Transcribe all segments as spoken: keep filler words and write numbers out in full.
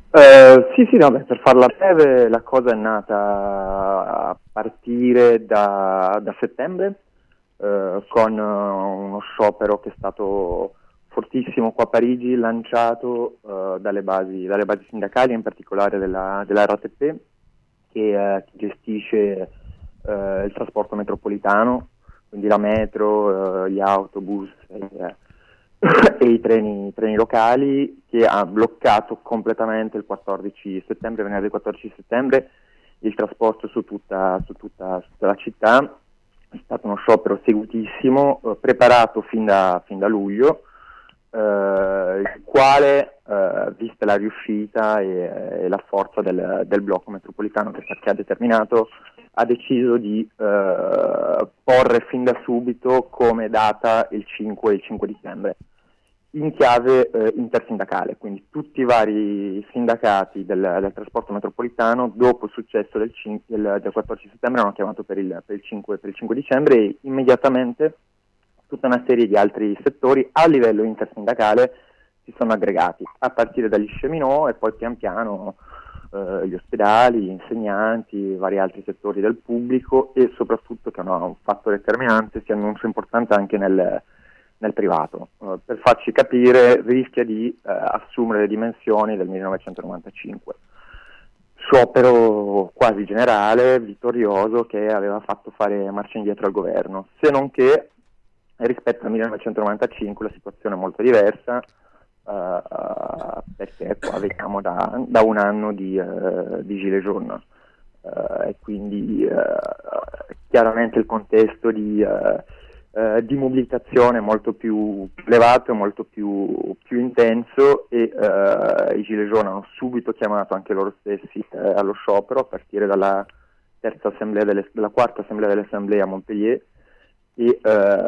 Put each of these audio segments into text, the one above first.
Eh, sì, sì, no, beh, per farla breve, la cosa è nata a partire da, da settembre, eh, con eh, uno sciopero che è stato fortissimo qua a Parigi, lanciato eh, dalle basi, dalle basi sindacali, in particolare della, della R A T P, che eh, gestisce eh, il trasporto metropolitano, quindi la metro, eh, gli autobus e, eh, e i treni, i treni locali, che ha bloccato completamente il quattordici settembre, venerdì quattordici settembre, il trasporto su tutta, su tutta, su tutta la città. È stato uno sciopero segutissimo, eh, preparato fin da, fin da luglio, eh, il quale, eh, vista la riuscita e, e la forza del, del blocco metropolitano che, che ha determinato, ha deciso di eh, porre fin da subito come data il cinque, il cinque dicembre, in chiave eh, intersindacale, quindi tutti i vari sindacati del, del trasporto metropolitano, dopo il successo del, cin- del, del quattordici settembre, hanno chiamato per il, per, il cinque, per il cinque dicembre, e immediatamente tutta una serie di altri settori a livello intersindacale si sono aggregati, a partire dagli cheminot e poi pian piano eh, gli ospedali, gli insegnanti, vari altri settori del pubblico, e soprattutto, che hanno un fatto determinante, si annuncia importante anche nel nel privato. Uh, per farci capire, rischia di uh, assumere le dimensioni del millenovecentonovantacinque. Sciopero quasi generale, vittorioso, che aveva fatto fare marcia indietro al governo, se non che rispetto al millenovecentonovantacinque la situazione è molto diversa, uh, uh, perché qua veniamo da, da un anno di, uh, di Gilets jaunes, uh, e quindi uh, chiaramente il contesto di uh, Uh, di mobilitazione molto più elevato, molto più, più intenso, e uh, i Gilets jaunes hanno subito chiamato anche loro stessi uh, allo sciopero, a partire dalla terza assemblea delle, dalla quarta assemblea dell'Assemblea a Montpellier, e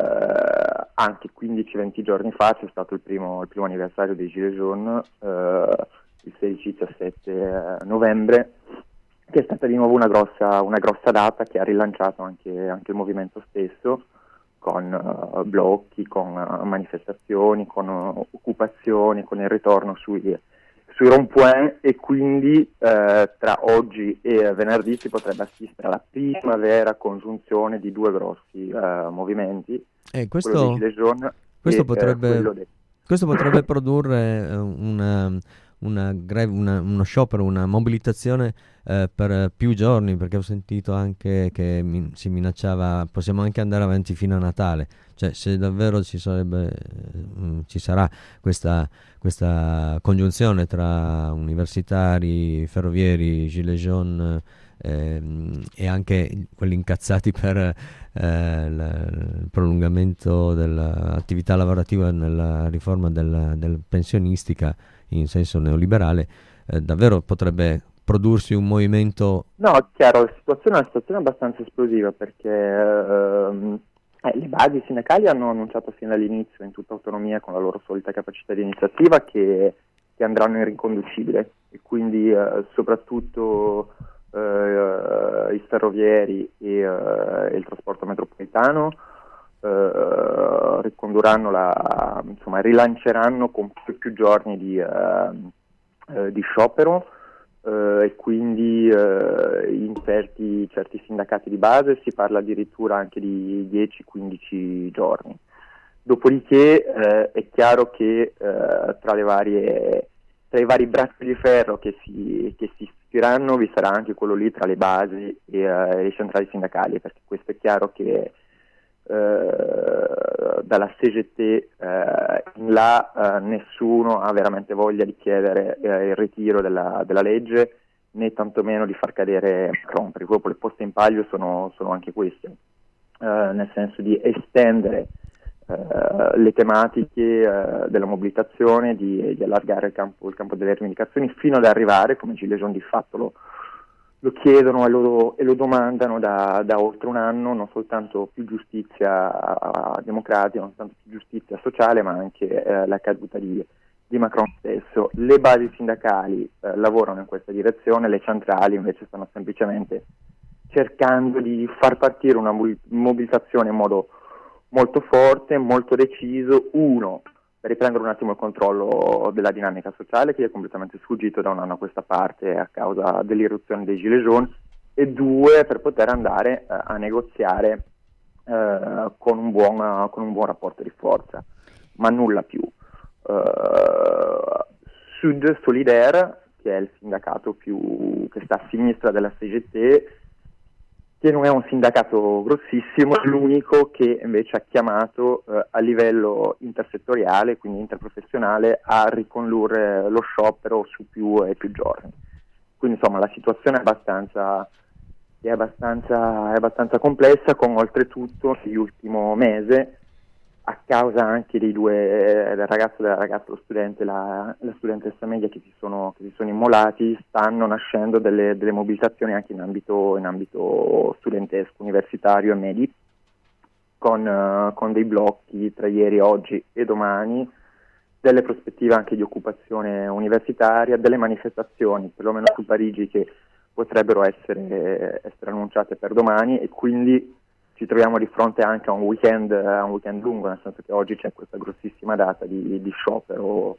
uh, anche quindici venti giorni fa c'è stato il primo, il primo anniversario dei Gilets jaunes, uh, il sedici diciassette novembre, che è stata di nuovo una grossa, una grossa data che ha rilanciato anche, anche il movimento stesso, con uh, blocchi, con uh, manifestazioni, con uh, occupazioni, con il ritorno sui, sui rond-point, e quindi uh, tra oggi e venerdì si potrebbe assistere alla prima vera congiunzione di due grossi uh, movimenti, E quello dei questo, Gilets jaunes e questo uh, potrebbe, quello dei... questo potrebbe produrre eh, una, una greve, una- uno sciopero, una mobilitazione eh, per più giorni, perché ho sentito anche che mi- si minacciava, possiamo anche andare avanti fino a Natale. Cioè, se davvero ci sarebbe, eh, mm, ci sarà questa, questa congiunzione tra universitari, ferrovieri, gilet jaune, ehm, e anche quelli incazzati per eh, il, il prolungamento dell'attività lavorativa nella riforma del, del pensionistica in senso neoliberale, eh, davvero potrebbe prodursi un movimento. No, chiaro, la situazione è una situazione abbastanza esplosiva, perché ehm, eh, le basi sindacali hanno annunciato fin dall'inizio, in tutta autonomia, con la loro solita capacità di iniziativa, che, che andranno in riconducibile, e quindi eh, soprattutto eh, i ferrovieri e eh, il trasporto metropolitano eh, ricondurranno la, insomma, rilanceranno con più, più giorni di, eh, eh, di sciopero, eh, e quindi eh, in certi, certi sindacati di base si parla addirittura anche di dieci quindici giorni. Dopodiché eh, è chiaro che eh, tra le varie, tra i vari bracci di ferro che si, che si ispireranno vi sarà anche quello lì tra le basi e eh, le centrali sindacali, perché questo è chiaro che eh, dalla C G T eh, in là eh, nessuno ha veramente voglia di chiedere eh, il ritiro della, della legge, né tantomeno di far cadere Macron, perché proprio le poste in palio sono, sono anche queste, eh, nel senso di estendere eh, le tematiche eh, della mobilitazione, di, di allargare il campo, il campo delle rivendicazioni, fino ad arrivare, come Gilets jaunes di fatto lo, lo chiedono e lo, e lo domandano da, da oltre un anno, non soltanto più giustizia democratica, non soltanto più giustizia sociale, ma anche eh, la caduta di, di Macron stesso. Le basi sindacali eh, lavorano in questa direzione, le centrali invece stanno semplicemente cercando di far partire una mobilitazione in modo molto forte, molto deciso, uno per riprendere un attimo il controllo della dinamica sociale che è completamente sfuggito da un anno a questa parte a causa dell'irruzione dei Gilets jaunes, e due, per poter andare uh, a negoziare uh, con, un buon, uh, con un buon rapporto di forza, ma nulla più. Uh, Sud Solidaire, che è il sindacato più che sta a sinistra della C G T, che non è un sindacato grossissimo, è l'unico che invece ha chiamato eh, a livello intersettoriale, quindi interprofessionale, a ricondurre lo sciopero su più e più giorni. Quindi insomma la situazione è abbastanza, è abbastanza, è abbastanza complessa, con oltretutto l'ultimo mese, a causa anche dei due, del ragazzo, della ragazza, lo studente, la, la studentessa media che si sono, che si sono immolati, stanno nascendo delle, delle mobilitazioni anche in ambito, in ambito studentesco, universitario e medi, con, uh, con dei blocchi tra ieri, oggi e domani, delle prospettive anche di occupazione universitaria, delle manifestazioni, perlomeno su Parigi, che potrebbero essere, essere annunciate per domani, e quindi ci troviamo di fronte anche a un weekend, a un weekend lungo, nel senso che oggi c'è questa grossissima data di, di sciopero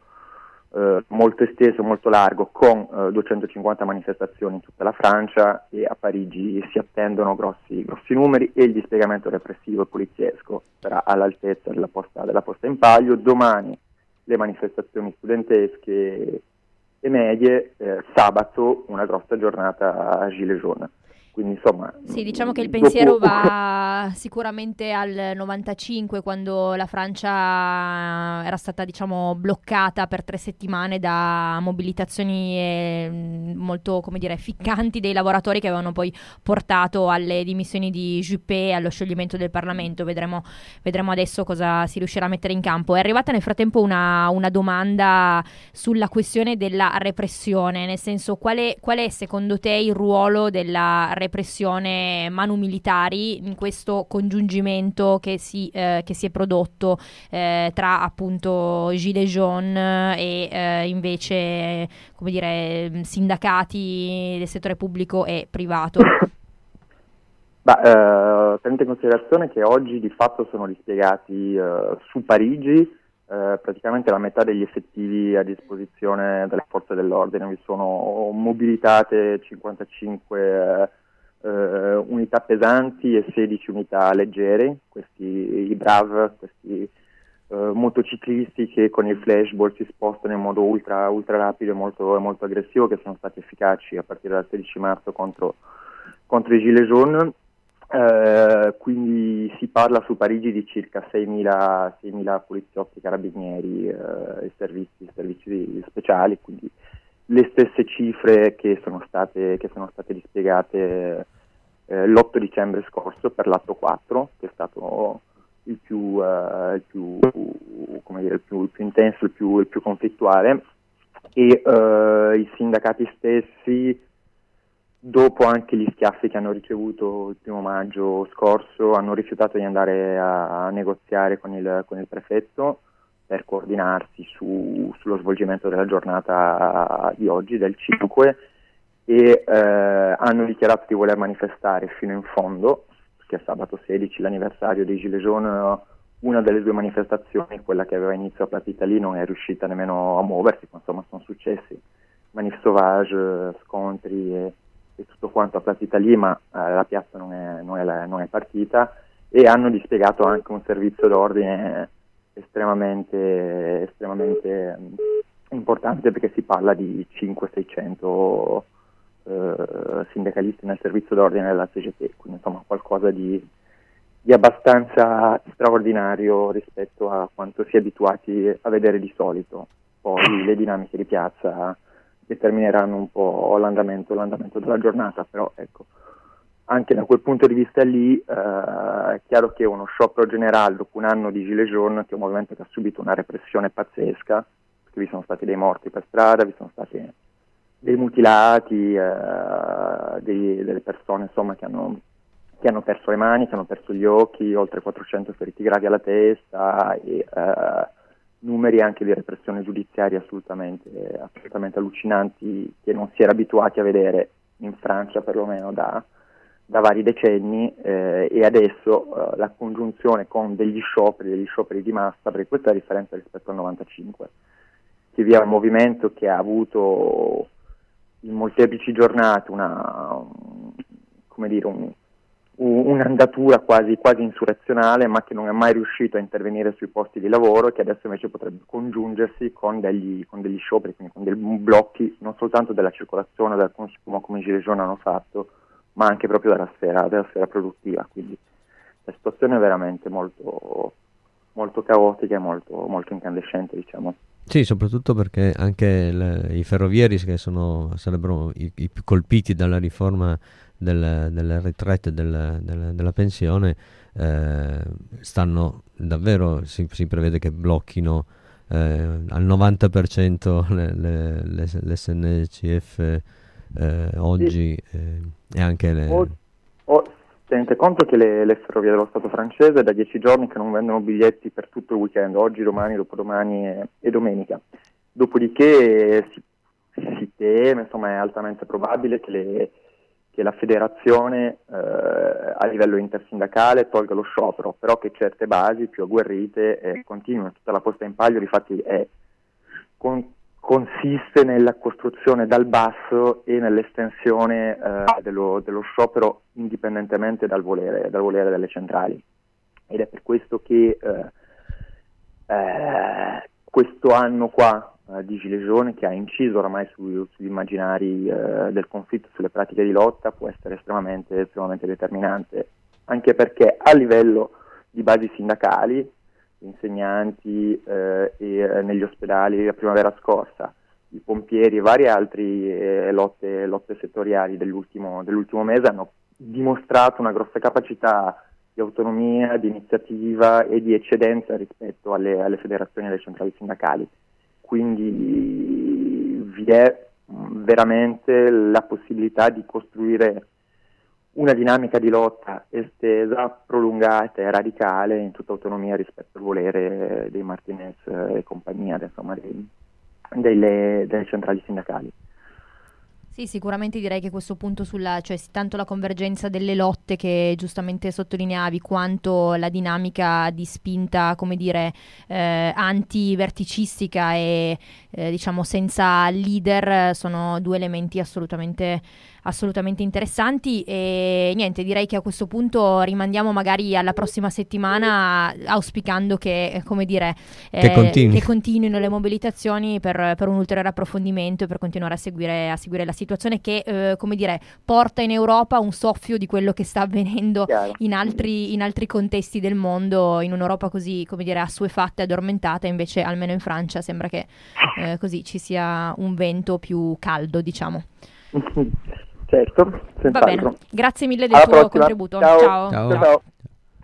eh, molto esteso, molto largo, con eh, duecentocinquanta manifestazioni in tutta la Francia, e a Parigi si attendono grossi, grossi numeri, e il dispiegamento repressivo e poliziesco sarà all'altezza della posta, della posta in palio. Domani le manifestazioni studentesche e medie, eh, sabato una grossa giornata a Gilets jaunes. Quindi insomma, sì, diciamo che il pensiero dopo... va sicuramente al novantacinque, quando la Francia era stata, diciamo, bloccata per tre settimane da mobilitazioni eh, molto, come dire, ficcanti dei lavoratori, che avevano poi portato alle dimissioni di Juppé e allo scioglimento del Parlamento. Vedremo, vedremo adesso cosa si riuscirà a mettere in campo. È arrivata nel frattempo una, una domanda sulla questione della repressione, nel senso, qual è, qual è secondo te il ruolo della repressione manu militari in questo congiungimento che si, eh, che si è prodotto eh, tra appunto Gilets jaunes e eh, invece, come dire, sindacati del settore pubblico e privato? Bah, eh, tenete in considerazione che oggi di fatto sono dispiegati eh, su Parigi eh, praticamente la metà degli effettivi a disposizione delle forze dell'ordine. Vi sono mobilitate cinquantacinque eh, unità pesanti e sedici unità leggere, questi i Brav, questi eh, motociclisti che con il flashball si spostano in modo ultra, ultra rapido e molto, molto aggressivo, che sono stati efficaci a partire dal sedici marzo contro, contro i Gilets jaunes. Eh, quindi si parla su Parigi di circa seimila poliziotti, carabinieri eh, e servizi, servizi speciali, quindi le stesse cifre che sono state, che sono state dispiegate eh, l'otto dicembre scorso per l'atto quattro, che è stato il più, eh, il più, come dire, il più, il più intenso, il più, il più conflittuale, e eh, i sindacati stessi, dopo anche gli schiaffi che hanno ricevuto il primo maggio scorso, hanno rifiutato di andare a, a negoziare con il, con il prefetto per coordinarsi su, sullo svolgimento della giornata di oggi, del cinque, e eh, hanno dichiarato di voler manifestare fino in fondo, perché è sabato sedici, l'anniversario dei Gilets jaunes. Una delle due manifestazioni, quella che aveva inizio a Place d'Italie, non è riuscita nemmeno a muoversi, insomma sono successi manif sauvage, scontri e e tutto quanto a Place d'Italie, ma eh, la piazza non è, non, è la, non è partita, e hanno dispiegato anche un servizio d'ordine estremamente, estremamente importante, perché si parla di cinquecento seicento eh, sindacalisti nel servizio d'ordine della C G T, quindi insomma qualcosa di, di abbastanza straordinario rispetto a quanto si è abituati a vedere di solito. Poi le dinamiche di piazza determineranno un po' l'andamento, l'andamento della giornata, però ecco, anche da quel punto di vista lì eh, è chiaro che uno sciopero generale dopo un anno di Gilets jaunes, che è un movimento che ha subito una repressione pazzesca, perché vi sono stati dei morti per strada, vi sono stati dei mutilati, eh, dei, delle persone insomma che hanno, che hanno perso le mani, che hanno perso gli occhi, oltre quattrocento feriti gravi alla testa, e eh, numeri anche di repressione giudiziaria assolutamente, assolutamente allucinanti, che non si era abituati a vedere in Francia, perlomeno da, da vari decenni, eh, e adesso eh, la congiunzione con degli scioperi, degli scioperi di massa, perché questa è la differenza rispetto al novantacinque, che vi è un movimento che ha avuto in molteplici giornate una, un, come dire, un, un, un'andatura quasi, quasi insurrezionale, ma che non è mai riuscito a intervenire sui posti di lavoro, e che adesso invece potrebbe congiungersi con degli, con degli scioperi, quindi con dei blocchi non soltanto della circolazione, del consumo, come i Gilets Jaunes hanno fatto, ma anche proprio della sfera, della sfera produttiva. Quindi la situazione è veramente molto, molto caotica e molto, molto incandescente, diciamo. Sì, soprattutto perché anche le, i ferrovieri, che sono, sarebbero i, i più colpiti dalla riforma del, delle retraite del, del, della pensione, eh, stanno davvero, si, si prevede che blocchino eh, al novanta per cento le, le, le, l'S N C F eh, oggi, sì. eh, e anche le... O, o, tenete conto che le, le ferrovie dello Stato francese è da dieci giorni che non vendono biglietti per tutto il weekend, oggi, domani, dopodomani e, e domenica. Dopodiché si, si teme, insomma è altamente probabile che, le, che la federazione eh, a livello intersindacale tolga lo sciopero, però che certe basi più agguerrite eh, continuino. Tutta la posta in palio difatti è con, consiste nella costruzione dal basso e nell'estensione eh, dello, dello sciopero indipendentemente dal volere, dal volere delle centrali. Ed è per questo che eh, eh, questo anno qua eh, di Gilets Jaunes, che ha inciso oramai su, sugli immaginari eh, del conflitto, sulle pratiche di lotta, può essere estremamente, estremamente determinante, anche perché a livello di basi sindacali, insegnanti eh, e eh, negli ospedali la primavera scorsa, i pompieri e varie altre eh, lotte, lotte settoriali dell'ultimo, dell'ultimo mese hanno dimostrato una grossa capacità di autonomia, di iniziativa e di eccedenza rispetto alle, alle federazioni e alle centrali sindacali. Quindi vi è veramente la possibilità di costruire una dinamica di lotta estesa, prolungata e radicale in tutta autonomia rispetto al volere dei Martinez e compagnia, insomma, dei, delle, delle centrali sindacali. Sì, sicuramente direi che questo punto sulla, cioè tanto la convergenza delle lotte che giustamente sottolineavi, quanto la dinamica di spinta, come dire, eh, anti-verticistica e eh, diciamo senza leader, sono due elementi assolutamente assolutamente interessanti. E niente, direi che a questo punto rimandiamo magari alla prossima settimana, auspicando che, come dire, eh, che, continui. che continuino le mobilitazioni per, per un ulteriore approfondimento e per continuare a seguire, a seguire la situazione che, eh, come dire, porta in Europa un soffio di quello che sta avvenendo in altri, in altri contesti del mondo, in un'Europa così, come dire, assuefatta e addormentata. Invece almeno in Francia sembra che eh, così ci sia un vento più caldo, diciamo. Certo, Va bene, grazie mille del Alla tuo prossima. contributo. Ciao. Ciao. Ciao. Ciao. Ciao.